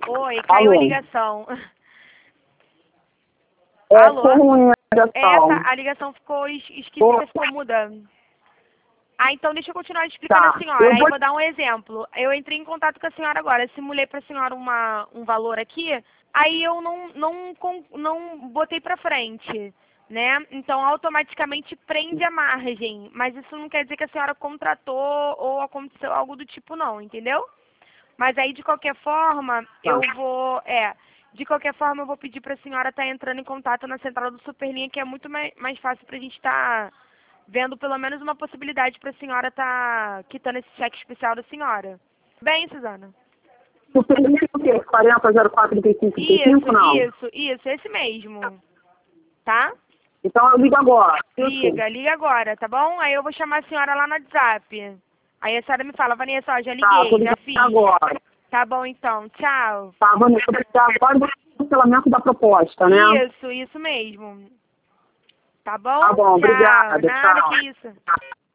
Oi, caiu a Alô? ligação. É Alô? ruim a ligação. A ligação ficou esquisita, ficou muda. Ah, então deixa eu continuar explicando Tá. a senhora. Eu Aí vou... vou dar um exemplo. Eu entrei em contato com a senhora agora, simulei para a senhora um valor aqui, aí eu não botei para frente, né? Então automaticamente prende a margem, mas isso não quer dizer que a senhora contratou ou aconteceu algo do tipo não, entendeu? Mas aí de qualquer forma, de qualquer forma eu vou pedir para a senhora estar entrando em contato na central do Superlinha, que é muito mais fácil para a gente estar vendo pelo menos uma possibilidade para a senhora estar quitando esse cheque especial da senhora. Bem, Suzana? Superlinha o quê? 40043535, não? Isso, esse mesmo. Tá? Então eu ligo agora. Liga agora, tá bom? Aí eu vou chamar a senhora lá no WhatsApp. Aí a senhora me fala, Vanessa, ó, já Tá, tô liguei, já ligando fiz. agora. Tá bom então, tchau. Tá, Vanessa, eu vou ligar agora do cancelamento da proposta, né? Isso mesmo. Tá bom? Tá bom, Tchau. obrigada, Nada tchau. que isso.